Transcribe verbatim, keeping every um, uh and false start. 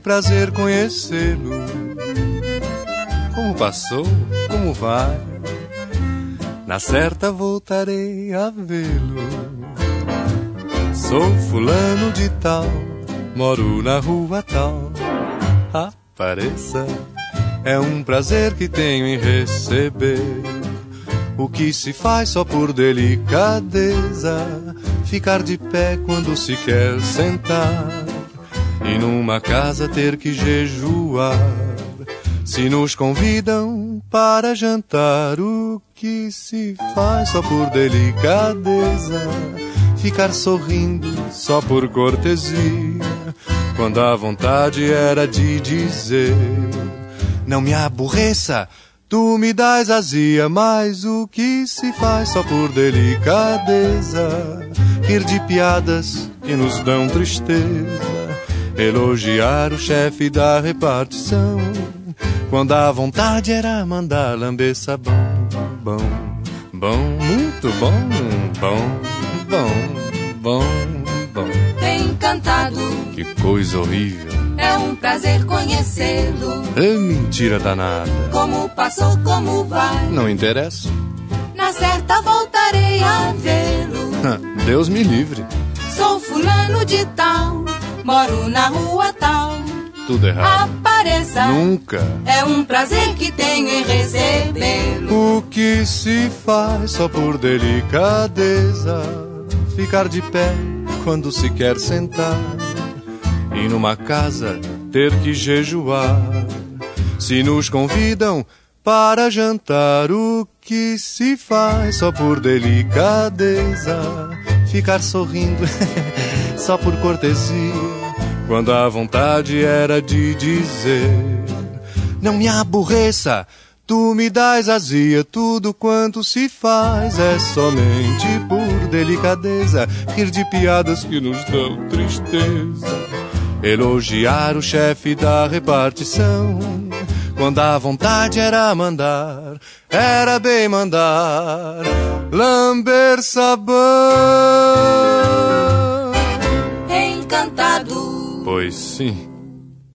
prazer conhecê-lo. Como passou, como vai? Na certa voltarei a vê-lo. Sou fulano de tal, moro na rua tal. Apareça, é um prazer que tenho em receber o que se faz só por delicadeza, ficar de pé quando se quer sentar, e numa casa ter que jejuar. Se nos convidam para jantar, o que se faz só por delicadeza, ficar sorrindo só por cortesia, quando a vontade era de dizer: não me aborreça, tu me dás azia. Mas o que se faz só por delicadeza, rir de piadas que nos dão tristeza, elogiar o chefe da repartição, quando a vontade era mandar lamber sabão. Bom, bom, muito bom, bom, bom, bom, bom. Encantado, que coisa horrível, é um prazer conhecê-lo. É mentira danada. Como passou, como vai? Não interessa. Na certa voltarei a vê-lo. Deus me livre. Sou fulano de tal, moro na rua tal. Tudo errado. Apareça. Nunca. É um prazer que tenho em recebê-lo. O que se faz só por delicadeza, ficar de pé quando se quer sentar, e numa casa ter que jejuar. Se nos convidam para jantar, o que se faz só por delicadeza, ficar sorrindo só por cortesia, quando a vontade era de dizer: não me aborreça, tu me dás azia. Tudo quanto se faz é somente por delicadeza, rir de piadas que nos dão tristeza, elogiar o chefe da repartição, quando a vontade era mandar, era bem mandar lamber sabão. Encantado, Pois sim.